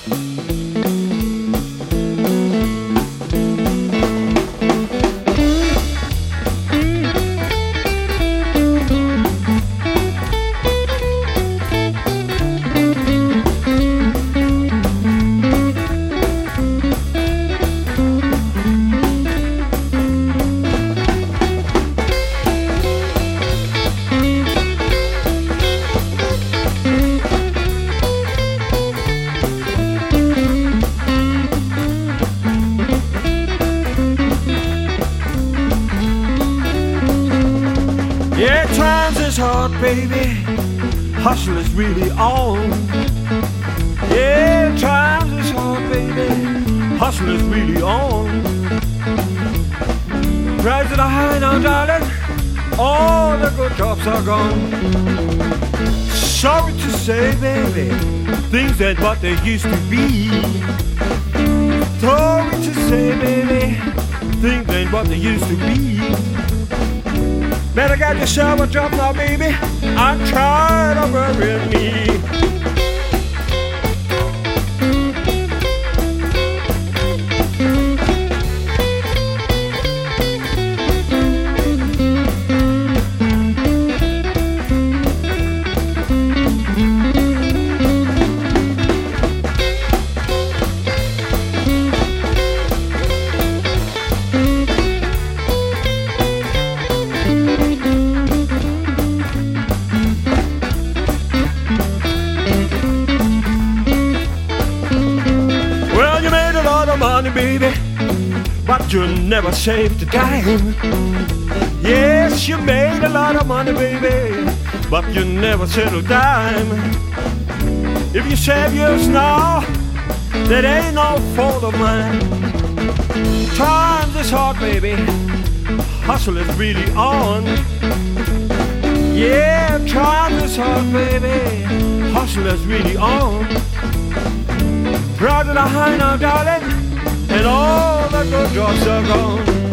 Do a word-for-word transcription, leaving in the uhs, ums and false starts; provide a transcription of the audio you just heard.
Yeah, times is hard, baby. Hustle is really on. Yeah, times is hard, baby. Hustle is really on. Prices are high now, darling. All the good jobs are gone. Sorry to say, baby, things ain't what they used to be. Sorry to say, baby, things ain't what they used to be. Better get yourself a job now, baby. I'm tired of worrying me. Money, baby, but you never saved a dime. Yes, you made a lot of money, baby, but you never saved a dime. If you save yours now, that ain't no fault of mine. Times is hard, baby, hustle is really on. Yeah, times is hard, baby, hustle is really on. Prices are high now, darling, and all the good jobs are gone.